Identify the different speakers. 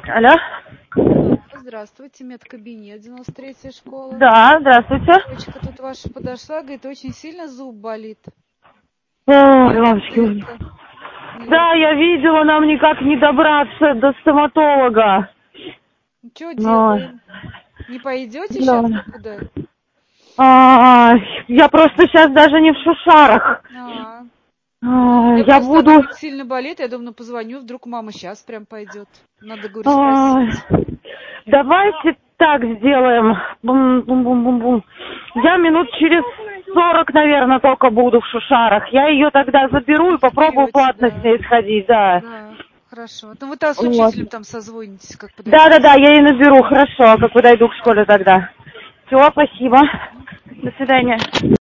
Speaker 1: Алло?
Speaker 2: Здравствуйте, медкабинет, 93-я школа.
Speaker 1: Да, здравствуйте.
Speaker 2: Девочка тут ваша подошла, говорит, очень сильно зуб болит.
Speaker 1: Ой, мамочки.
Speaker 2: Нет.
Speaker 1: Да, я видела, нам никак не добраться до стоматолога.
Speaker 2: Что делаем? Не пойдете
Speaker 1: Да.
Speaker 2: сейчас никуда?
Speaker 1: Я просто сейчас даже не в Шушарах.
Speaker 2: Я
Speaker 1: Я
Speaker 2: просто, она
Speaker 1: буду...
Speaker 2: говорит, сильно болит, я думаю, позвоню, вдруг мама сейчас прям пойдет. Надо, говорю, спросить.
Speaker 1: Давайте так сделаем. Бум-бум-бум-бум-бум. Я минут через 40, наверное, только буду в Шушарах. Я ее тогда заберу и попробую
Speaker 2: Берете,
Speaker 1: платно
Speaker 2: да.
Speaker 1: с ней сходить, да.
Speaker 2: Да, хорошо. Ну вы-то с
Speaker 1: Вот.
Speaker 2: учителем там созвонитесь, как подойдете.
Speaker 1: Да, я ей наберу, хорошо, как подойду к школе тогда. Все, спасибо. До свидания.